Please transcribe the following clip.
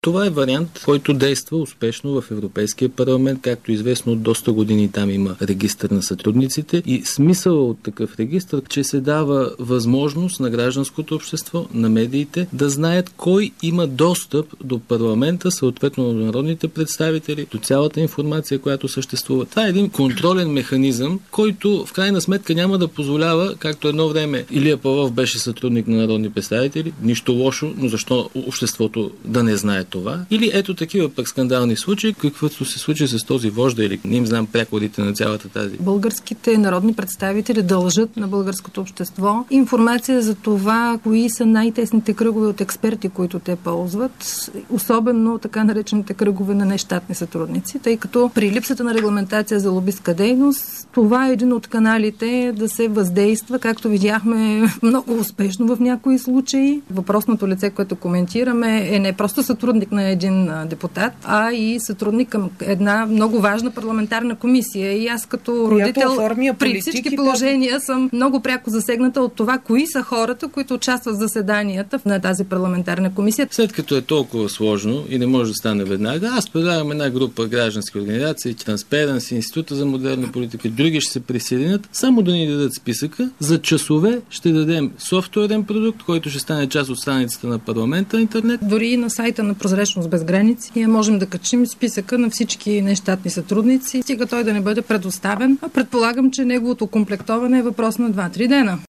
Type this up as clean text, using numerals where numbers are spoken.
Това е вариант, който действа успешно в Европейския парламент, както известно от доста години там има регистър на сътрудниците и смисъл от такъв регистър, че се дава възможност на гражданското общество, на медиите да знаят кой има достъп до парламента, съответно до народните представители, до цялата информация, която съществува. Това е един контролен механизъм, който в крайна сметка няма да позволява, както едно време Илия Павлов беше сътрудник на народни представители, нищо лошо, но защо обществото да не знае това? Или ето такива пък скандални случаи, каквото се случи с този вожда или не им знам прякорите на цялата тази. Българските народни представители дължат на българското общество информация за това, кои са най-тесните кръгове от експерти, които те ползват, особено така наречените кръгове на нещатни сътрудници, тъй като при липсата на регламентация за лобистка дейност, това е един от каналите да се въздейства, както видяхме много успешно в някои случаи. Въпросното лице, което коментираме, е не просто сътрудник на един депутат, а и сътрудник към една много важна парламентарна комисия. И аз като родител при всички положения съм много пряко засегната от това, кои са хората, които участват в заседанията на тази парламентарна комисия. След като е толкова сложно и не може да стане веднага, аз предлагам една група граждански организации, Transparency, Института за модерна политика, други ще се присъединят, само да ни дадат списъка. За часове ще дадем софтуерен продукт, който ще стане част от страницата на парламента, интернет. Дори и на сайта на Прозрачност без граници ние можем да качим списъка на всички нещатни сътрудници, стига той да не бъде предоставен. Предполагам, че неговото комплектоване е въпрос на 2-3 дена.